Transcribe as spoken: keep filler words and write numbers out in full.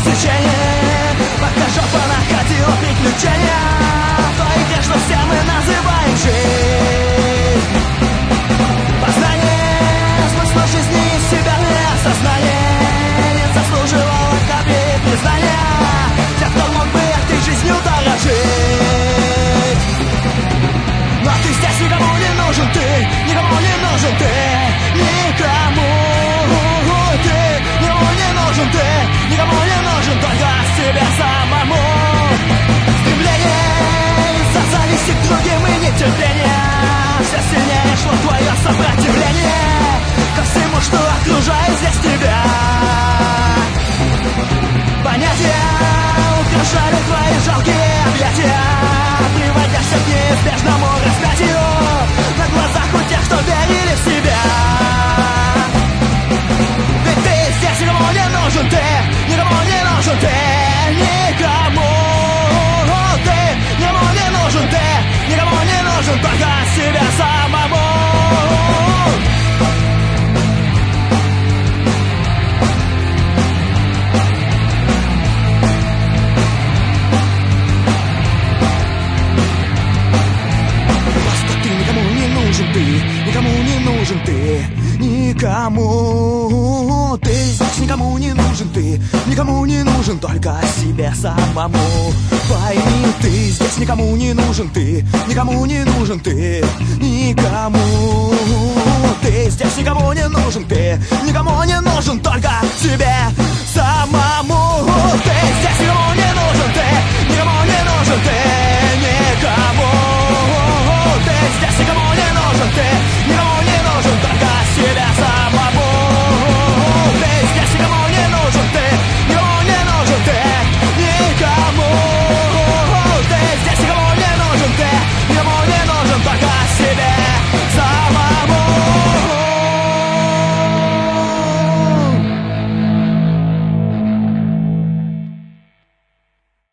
течение, пока жопа находила приключения. То и те, что все мы называем жизнь. Познание, смысл жизни из себя осознание не заслуживало капли признания тех, кто мог бы этой жизнью дорожить. Но ты здесь никому не нужен, ты никому не нужен, ты никому ты никому не нужен, ты никому не нужен, только себе самому. Стремление зависит к другим и нетерпение, все сильнее шло твое сопротивление ко всему, что окружает здесь тебя. Понятия украшали твои жалкие объятия, приводящие к неизбежному распятию на глазах у тех, что верили в себя. Ведь ты здесь никому не нужен, ты никому не нужен, ты никому ты никому не нужен, ты никому не нужен, только себе самому. Ты никому не нужен, ты никому ты здесь никому не нужен, ты никому не нужен, только себе самому. Пойми, ты здесь никому не нужен, ты никому не нужен, ты никому ты здесь никому не нужен, ты никому не нужен, только себе самому.